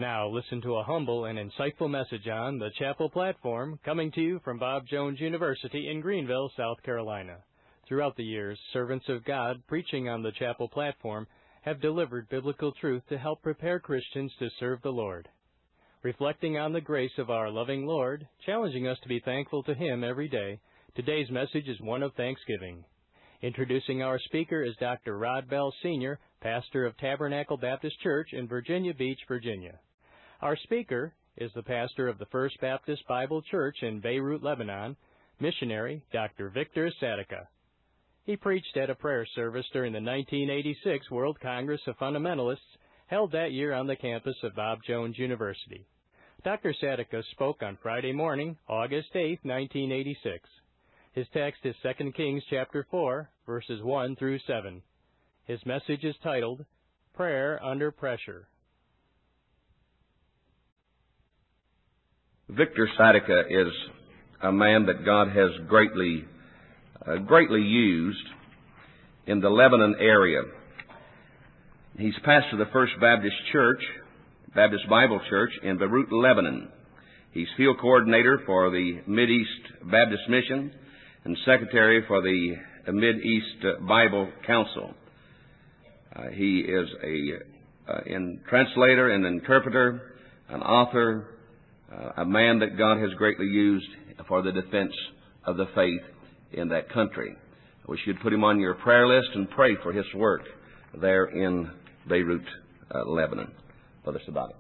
Now listen to a humble and insightful message on the Chapel Platform, coming to you from Bob Jones University in Greenville, South Carolina. Throughout the years, servants of God preaching on the Chapel Platform have delivered biblical truth to help prepare Christians to serve the Lord. Reflecting on the grace of our loving Lord, challenging us to be thankful to Him every day, today's message is one of thanksgiving. Introducing our speaker is Dr. Rod Bell, Sr., pastor of Tabernacle Baptist Church in Virginia Beach, Virginia. Our speaker is the pastor of the First Baptist Bible Church in Beirut, Lebanon, missionary Dr. Victor Sadaka. He preached at a prayer service during the 1986 World Congress of Fundamentalists held that year on the campus of Bob Jones University. Dr. Sadaka spoke on Friday morning, August 8, 1986. His text is 2 Kings chapter 4, verses 1 through 7. His message is titled, Prayer Under Pressure. Victor Sadaka is a man that God has greatly used in the Lebanon area. He's pastor of the First Baptist Church, Baptist Bible Church in Beirut, Lebanon. He's field coordinator for the Mideast Baptist Mission and secretary for the Mideast Bible Council. He is a translator, an interpreter, an author, a man that God has greatly used for the defense of the faith in that country. I wish you'd put him on your prayer list and pray for his work there in Beirut, Lebanon. Brother Sadaka.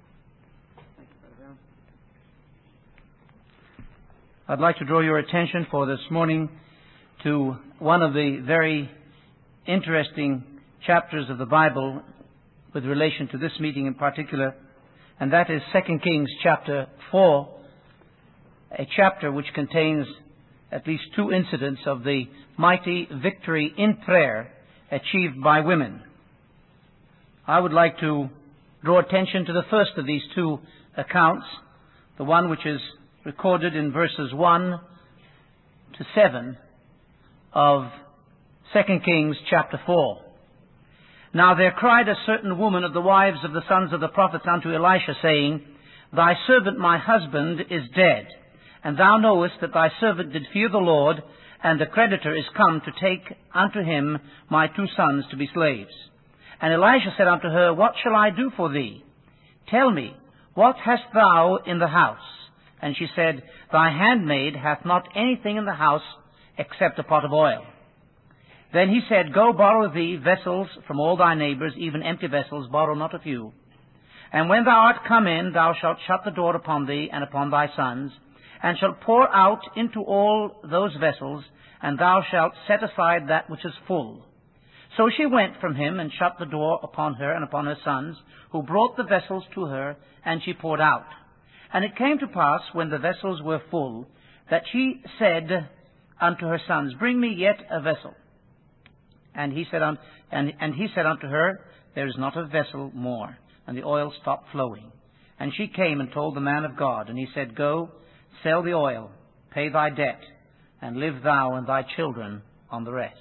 I'd like to draw your attention for this morning to one of the very interesting chapters of the Bible with relation to this meeting in particular, and that is 2 Kings chapter 4, a chapter which contains at least two incidents of the mighty victory in prayer achieved by women. I would like to draw attention to the first of these two accounts, the one which is recorded in verses 1 to 7 of 2 Kings chapter 4. Now there cried a certain woman of the wives of the sons of the prophets unto Elisha, saying, Thy servant my husband is dead, and thou knowest that thy servant did fear the Lord, and the creditor is come to take unto him my two sons to be slaves. And Elisha said unto her, What shall I do for thee? Tell me, what hast thou in the house? And she said, Thy handmaid hath not anything in the house except a pot of oil. Then he said, Go borrow thee vessels from all thy neighbors, even empty vessels, borrow not a few. And when thou art come in, thou shalt shut the door upon thee and upon thy sons, and shalt pour out into all those vessels, and thou shalt set aside that which is full. So she went from him, and shut the door upon her and upon her sons, who brought the vessels to her, and she poured out. And it came to pass, when the vessels were full, that she said unto her sons, Bring me yet a vessel. And he said unto her, There is not a vessel more. And the oil stopped flowing. And she came and told the man of God. And he said, Go, sell the oil, pay thy debt, and live thou and thy children on the rest.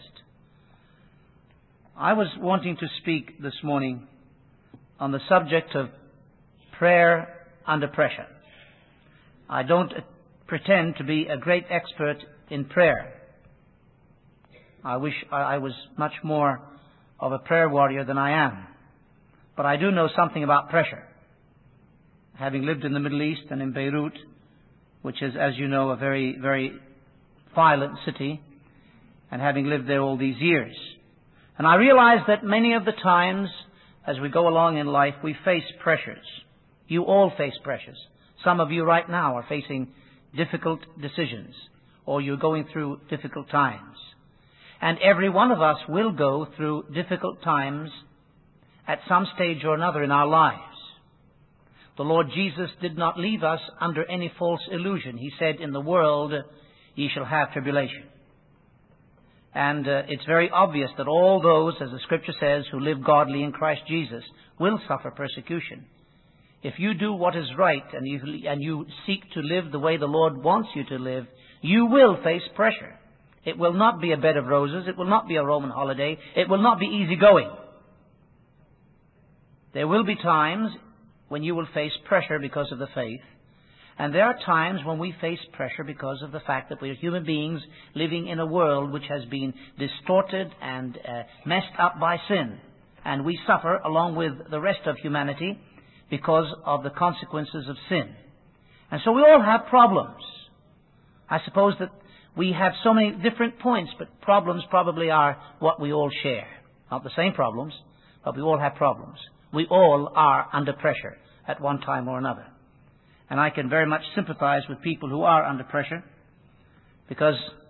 I was wanting to speak this morning on the subject of prayer under pressure. I don't pretend to be a great expert in prayer. I wish I was much more of a prayer warrior than I am. But I do know something about pressure. Having lived in the Middle East and in Beirut, which is, as you know, a very, very violent city, and having lived there all these years. And I realize that many of the times, as we go along in life, we face pressures. You all face pressures. Some of you right now are facing difficult decisions, or you're going through difficult times. And every one of us will go through difficult times at some stage or another in our lives. The Lord Jesus did not leave us under any false illusion. He said, In the world ye shall have tribulation. And it's very obvious that all those, as the Scripture says, who live godly in Christ Jesus will suffer persecution. If you do what is right and you seek to live the way the Lord wants you to live, you will face pressure. It will not be a bed of roses. It will not be a Roman holiday. It will not be easy going. There will be times when you will face pressure because of the faith. And there are times when we face pressure because of the fact that we are human beings living in a world which has been distorted and messed up by sin. And we suffer along with the rest of humanity because of the consequences of sin. And so we all have problems. I suppose that we have so many different points, but problems probably are what we all share. Not the same problems, but we all have problems. We all are under pressure at one time or another. And I can very much sympathize with people who are under pressure, because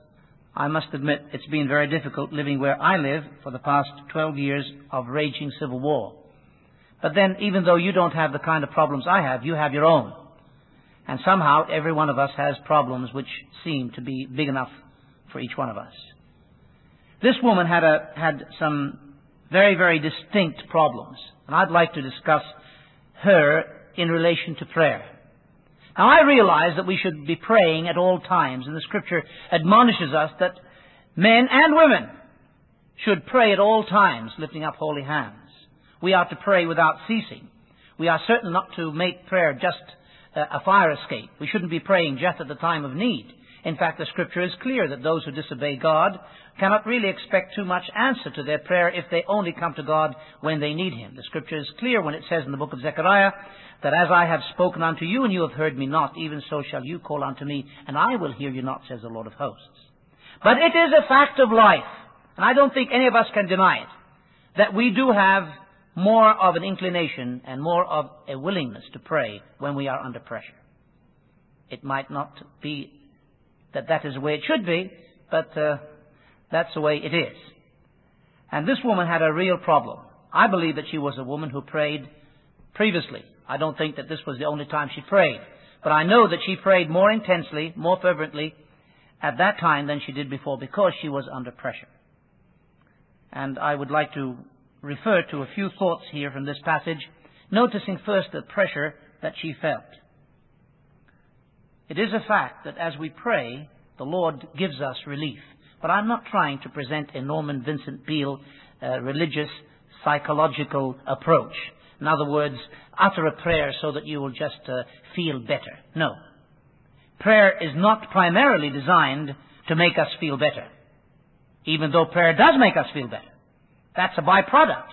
I must admit it's been very difficult living where I live for the past 12 years of raging civil war. But then, even though you don't have the kind of problems I have, you have your own. And somehow every one of us has problems which seem to be big enough for each one of us. This woman had some very, very distinct problems. And I'd like to discuss her in relation to prayer. Now, I realize that we should be praying at all times, and the Scripture admonishes us that men and women should pray at all times, lifting up holy hands. We are to pray without ceasing. We are certain not to make prayer just a fire escape. We shouldn't be praying just at the time of need. In fact, the Scripture is clear that those who disobey God cannot really expect too much answer to their prayer if they only come to God when they need Him. The Scripture is clear when it says in the book of Zechariah that as I have spoken unto you and you have heard me not, even so shall you call unto me, and I will hear you not, says the Lord of hosts. But it is a fact of life, and I don't think any of us can deny it, that we do have more of an inclination and more of a willingness to pray when we are under pressure. It might not be that is the way it should be, but that's the way it is. And this woman had a real problem. I believe that she was a woman who prayed previously. I don't think that this was the only time she prayed. But I know that she prayed more intensely, more fervently at that time than she did before, because she was under pressure. And I would like to refer to a few thoughts here from this passage, noticing first the pressure that she felt. It is a fact that as we pray, the Lord gives us relief. But I'm not trying to present a Norman Vincent Peale religious, psychological approach. In other words, utter a prayer so that you will just feel better. No. Prayer is not primarily designed to make us feel better, even though prayer does make us feel better. That's a byproduct.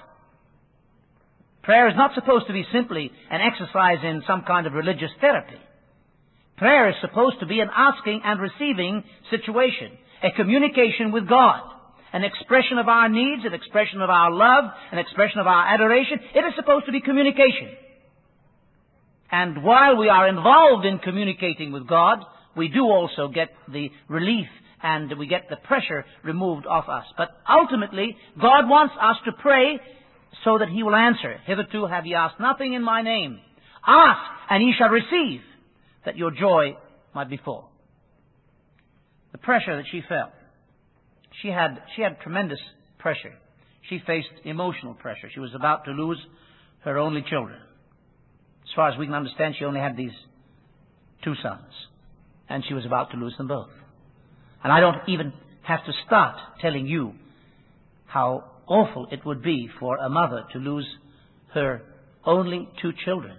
Prayer is not supposed to be simply an exercise in some kind of religious therapy. Prayer is supposed to be an asking and receiving situation, a communication with God, an expression of our needs, an expression of our love, an expression of our adoration. It is supposed to be communication. And while we are involved in communicating with God, we do also get the relief and we get the pressure removed off us. But ultimately, God wants us to pray so that He will answer. Hitherto have ye asked nothing in my name. Ask, and ye shall receive, that your joy might be full. The pressure that she felt. She had tremendous pressure. She faced emotional pressure. She was about to lose her only children. As far as we can understand, she only had these 2 sons. And she was about to lose them both. And I don't even have to start telling you how awful it would be for a mother to lose her only 2 children.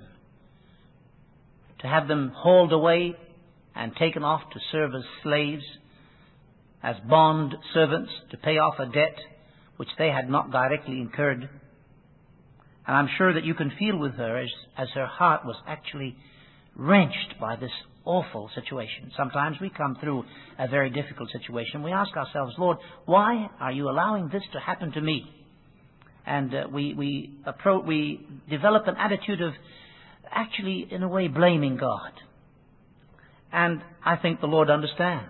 To have them hauled away and taken off to serve as slaves, as bond servants, to pay off a debt which they had not directly incurred. And I'm sure that you can feel with her as her heart was actually wrenched by this awful situation. Sometimes we come through a very difficult situation. We ask ourselves, Lord, why are you allowing this to happen to me? And we develop an attitude of actually, in a way, blaming God. And I think the Lord understands.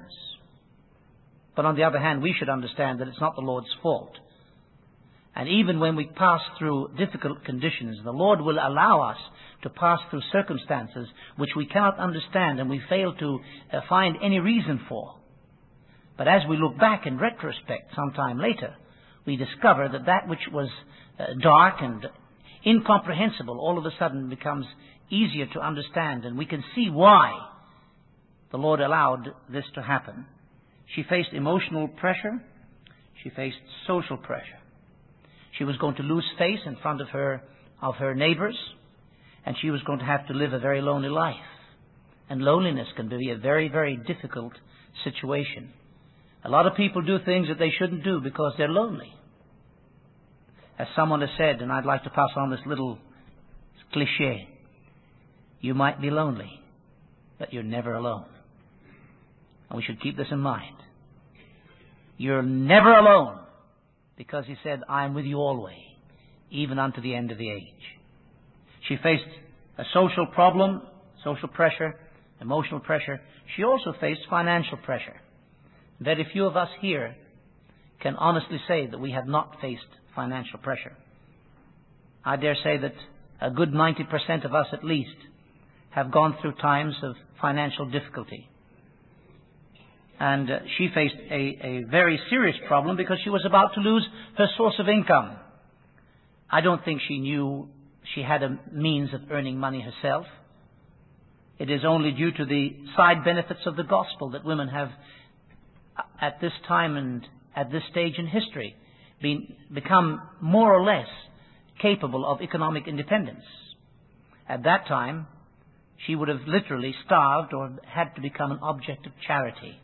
But on the other hand, we should understand that it's not the Lord's fault. And even when we pass through difficult conditions, the Lord will allow us to pass through circumstances which we cannot understand and we fail to find any reason for. But as we look back in retrospect sometime later, we discover that that which was dark and incomprehensible all of a sudden becomes easier to understand, and we can see why the Lord allowed this to happen. She faced emotional pressure. She faced social pressure. She was going to lose face in front of her neighbors. And she was going to have to live a very lonely life. And loneliness can be a very, very difficult situation. A lot of people do things that they shouldn't do because they're lonely. As someone has said, and I'd like to pass on this little cliché, you might be lonely, but you're never alone. And we should keep this in mind. You're never alone, because he said, I am with you always, even unto the end of the age. She faced a social problem, social pressure, emotional pressure. She also faced financial pressure. Very few of us here can honestly say that we have not faced financial pressure. I dare say that a good 90% of us at least have gone through times of financial difficulty. And she faced a very serious problem because she was about to lose her source of income. I don't think she knew she had a means of earning money herself. It is only due to the side benefits of the gospel that women have, at this time and at this stage in history, become more or less capable of economic independence. At that time, she would have literally starved or had to become an object of charity.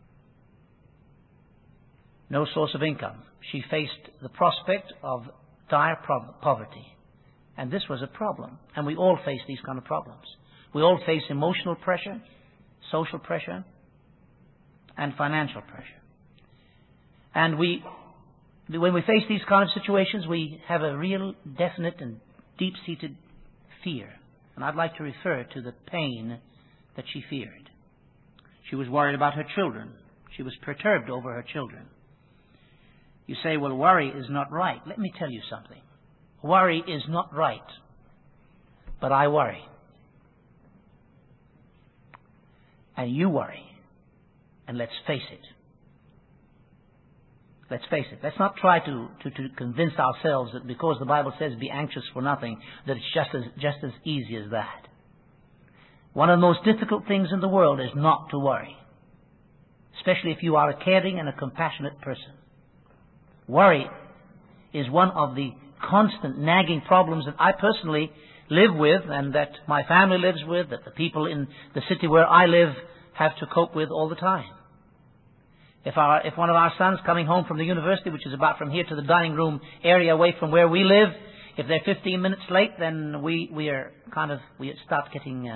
No source of income. She faced the prospect of dire poverty. And this was a problem. And we all face these kind of problems. We all face emotional pressure, social pressure, and financial pressure. And when we face these kind of situations, we have a real definite and deep-seated fear. And I'd like to refer to the pain that she feared. She was worried about her children. She was perturbed over her children. You say, well, worry is not right. Let me tell you something. Worry is not right. But I worry. And you worry. And let's face it. Let's face it. Let's not try to convince ourselves that because the Bible says be anxious for nothing, that it's just as easy as that. One of the most difficult things in the world is not to worry. Especially if you are a caring and a compassionate person. Worry is one of the constant nagging problems that I personally live with and that my family lives with, that the people in the city where I live have to cope with all the time. If one of our sons coming home from the university, which is about from here to the dining room area away from where we live, if they're 15 minutes late, then we start getting,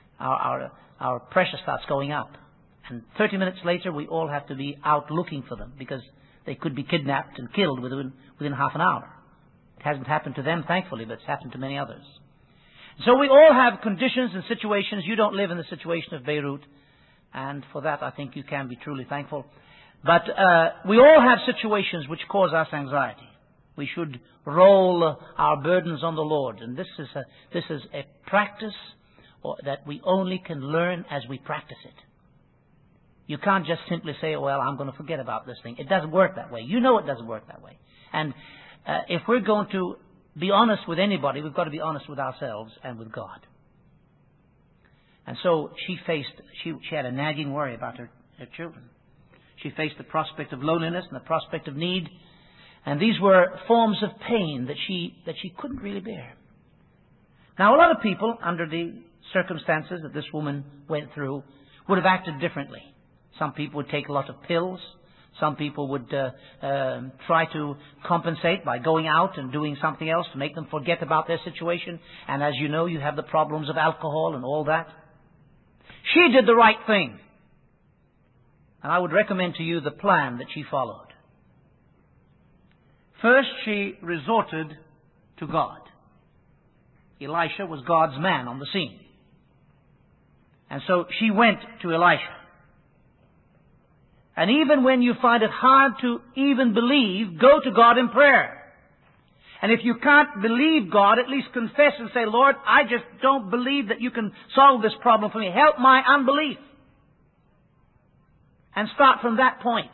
our pressure starts going up. And 30 minutes later, we all have to be out looking for them because they could be kidnapped and killed within half an hour. It hasn't happened to them, thankfully, but it's happened to many others. So we all have conditions and situations. You don't live in the situation of Beirut, and for that I think you can be truly thankful. But we all have situations which cause us anxiety. We should roll our burdens on the Lord, and this is a practice that we only can learn as we practice it. You can't just simply say, well, I'm going to forget about this thing. It doesn't work that way. You know it doesn't work that way. And if we're going to be honest with anybody, we've got to be honest with ourselves and with God. And so she had a nagging worry about her children. She faced the prospect of loneliness and the prospect of need. And these were forms of pain that she couldn't really bear. Now, a lot of people, under the circumstances that this woman went through, would have acted differently. Some people would take a lot of pills. Some people would try to compensate by going out and doing something else to make them forget about their situation. And as you know, you have the problems of alcohol and all that. She did the right thing. And I would recommend to you the plan that she followed. First, she resorted to God. Elisha was God's man on the scene. And so she went to Elisha. And even when you find it hard to even believe, go to God in prayer. And if you can't believe God, at least confess and say, Lord, I just don't believe that you can solve this problem for me. Help my unbelief. And start from that point.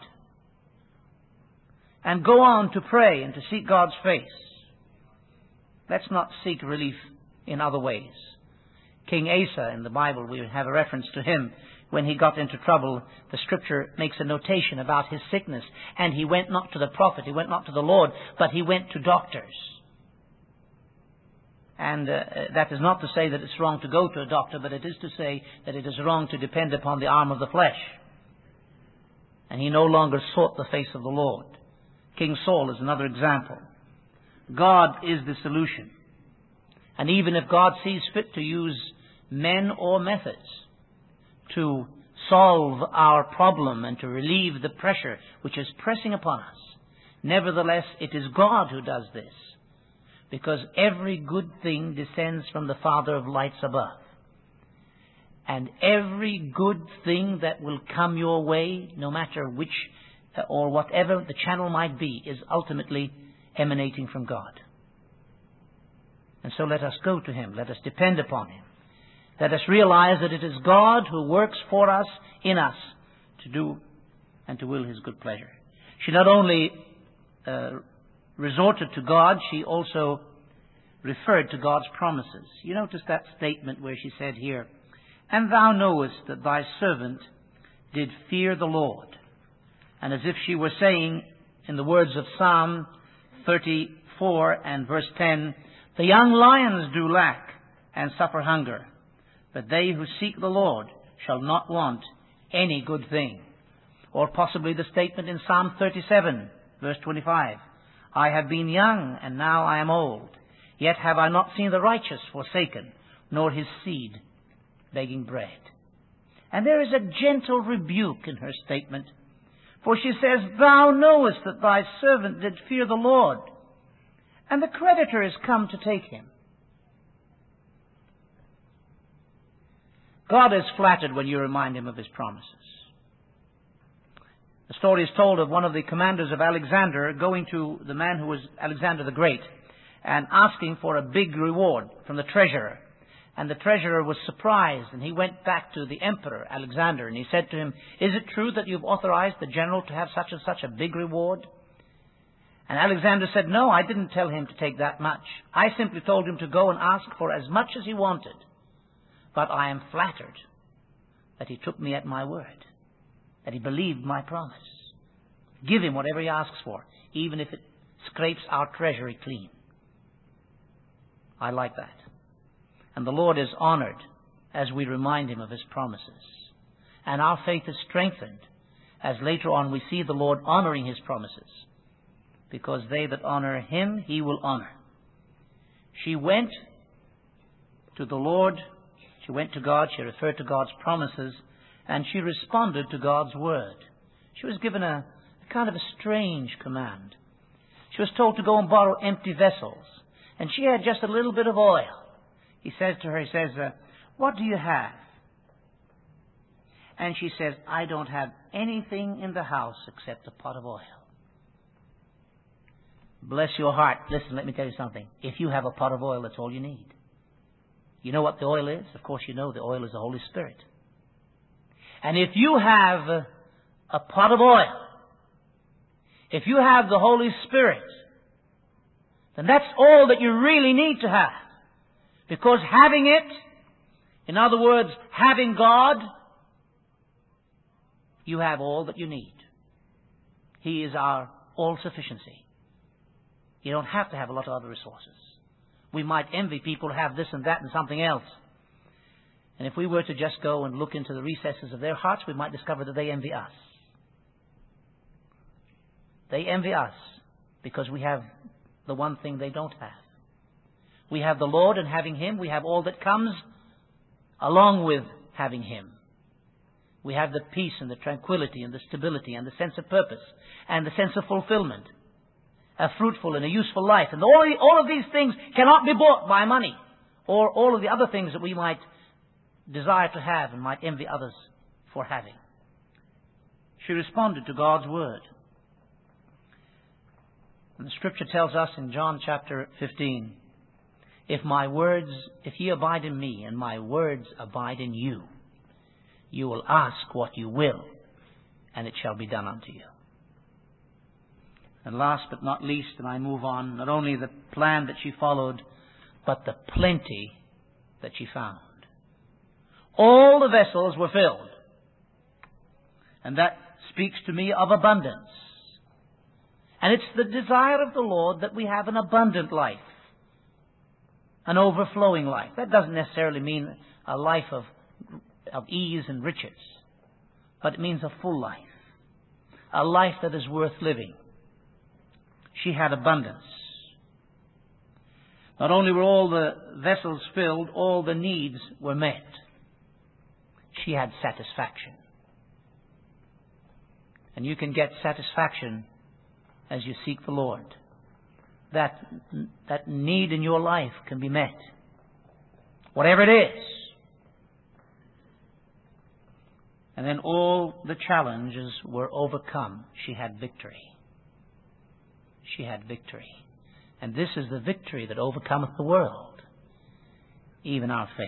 And go on to pray and to seek God's face. Let's not seek relief in other ways. King Asa in the Bible, we have a reference to him. When he got into trouble, the Scripture makes a notation about his sickness. And he went not to the prophet, he went not to the Lord, but he went to doctors. And that is not to say that it's wrong to go to a doctor, but it is to say that it is wrong to depend upon the arm of the flesh. And he no longer sought the face of the Lord. King Saul is another example. God is the solution. And even if God sees fit to use men or methods to solve our problem and to relieve the pressure which is pressing upon us, nevertheless, it is God who does this. Because every good thing descends from the Father of lights above. And every good thing that will come your way, no matter which or whatever the channel might be, is ultimately emanating from God. And so let us go to Him. Let us depend upon Him. Let us realize that it is God who works for us, in us, to do and to will His good pleasure. She not only resorted to God, she also referred to God's promises. You notice that statement where she said here, "And thou knowest that thy servant did fear the Lord." And as if she were saying, in the words of Psalm 34 and verse 10, "The young lions do lack and suffer hunger, but they who seek the Lord shall not want any good thing." Or possibly the statement in Psalm 37, verse 25, "I have been young, and now I am old. Yet have I not seen the righteous forsaken, nor his seed begging bread." And there is a gentle rebuke in her statement. For she says, "Thou knowest that thy servant did fear the Lord, and the creditor is come to take him." God is flattered when you remind Him of His promises. The story is told of one of the commanders of Alexander going to the man who was Alexander the Great and asking for a big reward from the treasurer. And the treasurer was surprised, and he went back to the emperor, Alexander, and he said to him, "Is it true that you've authorized the general to have such and such a big reward?" And Alexander said, "No, I didn't tell him to take that much. I simply told him to go and ask for as much as he wanted. But I am flattered that he took me at my word, that he believed my promise. Give him whatever he asks for, even if it scrapes our treasury clean." I like that. And the Lord is honored as we remind Him of His promises. And our faith is strengthened as later on we see the Lord honoring His promises. Because they that honor Him, He will honor. She went to the Lord, she went to God, she referred to God's promises, and she responded to God's word. She was given a kind of a strange command. She was told to go and borrow empty vessels. And she had just a little bit of oil. He says to her, "What do you have?" And she says, "I don't have anything in the house except a pot of oil." Bless your heart. Listen, let me tell you something. If you have a pot of oil, that's all you need. You know what the oil is? Of course you know the oil is the Holy Spirit. And if you have a pot of oil, if you have the Holy Spirit, then that's all that you really need to have. Because having it, in other words, having God, you have all that you need. He is our all-sufficiency. You don't have to have a lot of other resources. We might envy people who have this and that and something else. And if we were to just go and look into the recesses of their hearts, we might discover that they envy us. They envy us because we have the one thing they don't have. We have the Lord, and having Him, we have all that comes along with having Him. We have the peace and the tranquility and the stability and the sense of purpose and the sense of fulfillment, a fruitful and a useful life. And all of these things cannot be bought by money or all of the other things that we might desire to have and might envy others for having. She responded to God's word. And the Scripture tells us in John chapter 15, if ye abide in me, and my words abide in you, you will ask what you will, and it shall be done unto you. And last but not least, and I move on, not only the plan that she followed, but the plenty that she found. All the vessels were filled. And that speaks to me of abundance. And it's the desire of the Lord that we have an abundant life. an overflowing life. That doesn't necessarily mean a life of ease and riches, but it means a full life, a life that is worth living. She had abundance. Not only were all the vessels filled, all the needs were met. She had satisfaction. And you can get satisfaction as you seek the Lord. That need in your life can be met. Whatever it is. And then all the challenges were overcome. She had victory. She had victory. And this is the victory that overcometh the world, even our faith.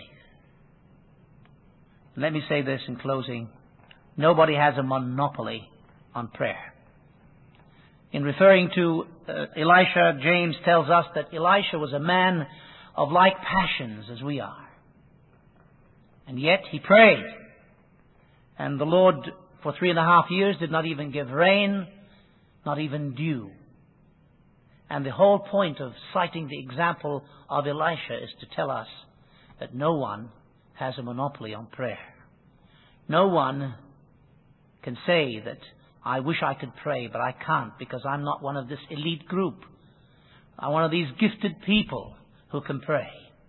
Let me say this in closing. Nobody has a monopoly on prayer. In referring to Elisha, James tells us that Elisha was a man of like passions as we are. And yet he prayed. And the Lord, for 3.5 years, did not even give rain, not even dew. And the whole point of citing the example of Elisha is to tell us that no one has a monopoly on prayer. No one can say that, I wish I could pray, but I can't because I'm not one of this elite group. I'm one of these gifted people who can pray.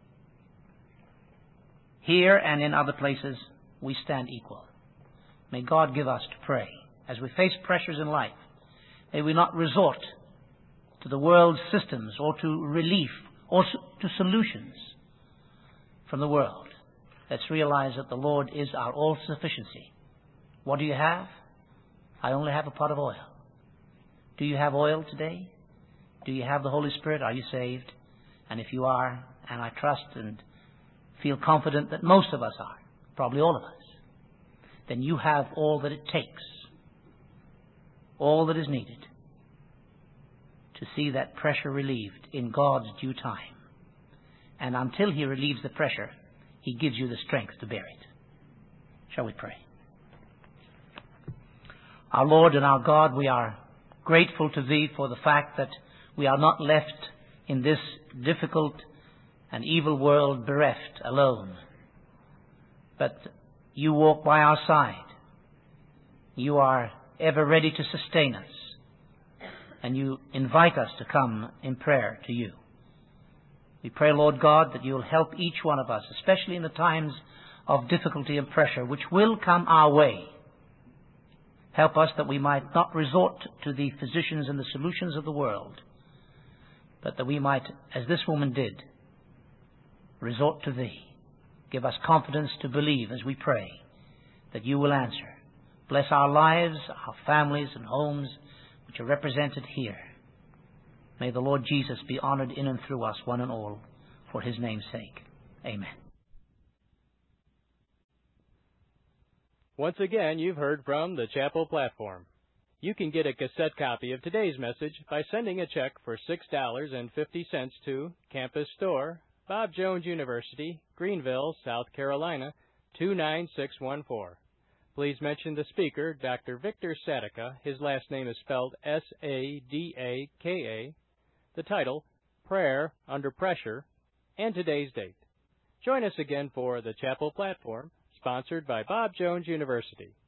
Here and in other places, we stand equal. May God give us to pray. As we face pressures in life, may we not resort to the world's systems or to relief or to solutions from the world. Let's realize that the Lord is our all-sufficiency. What do you have? I only have a pot of oil. Do you have oil today? Do you have the Holy Spirit? Are you saved? And if you are, and I trust and feel confident that most of us are, probably all of us, then you have all that it takes, all that is needed to see that pressure relieved in God's due time. And until He relieves the pressure, He gives you the strength to bear it. Shall we pray? Our Lord and our God, we are grateful to Thee for the fact that we are not left in this difficult and evil world bereft, alone. But You walk by our side. You are ever ready to sustain us. And You invite us to come in prayer to You. We pray, Lord God, that You'll help each one of us, especially in the times of difficulty and pressure, which will come our way. Help us that we might not resort to the physicians and the solutions of the world, but that we might, as this woman did, resort to Thee. Give us confidence to believe as we pray that You will answer. Bless our lives, our families and homes which are represented here. May the Lord Jesus be honored in and through us, one and all, for His name's sake. Amen. Once again, you've heard from the Chapel Platform. You can get a cassette copy of today's message by sending a check for $6.50 to Campus Store, Bob Jones University, Greenville, South Carolina, 29614. Please mention the speaker, Dr. Victor Sadaka. His last name is spelled S-A-D-A-K-A. The title, Prayer Under Pressure, and today's date. Join us again for the Chapel Platform, sponsored by Bob Jones University.